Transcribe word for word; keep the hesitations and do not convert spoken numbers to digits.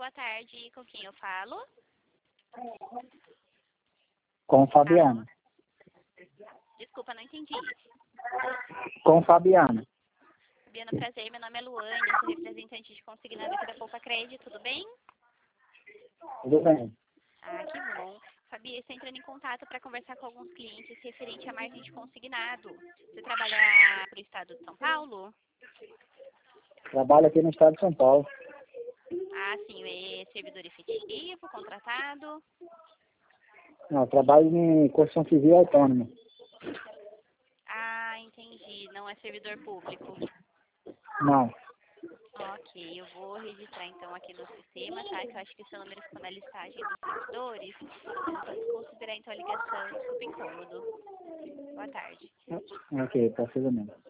boa tarde. Com quem eu falo? Com Fabiana. Desculpa, não entendi. Com Fabiana. Fabiana, prazer. Meu nome é Luane, sou representante de consignado aqui da Poupa Crédito, tudo bem? Tudo bem. Ah, que bom. Fabi, estou entrando em contato para conversar com alguns clientes referente à margem de consignado. Você trabalha para o estado de São Paulo? Trabalho aqui no estado de São Paulo. Ah, sim. É servidor efetivo, contratado? Não, trabalho em construção civil autônoma. Ah, entendi. Não é servidor público. Não. Ok, eu vou registrar então aqui no sistema, tá? Que eu acho que seu número ficou na listagem dos servidores. Mas vamos considerar então a ligação. Desculpa o incômodo. Boa tarde. Ok, tá tudo bem.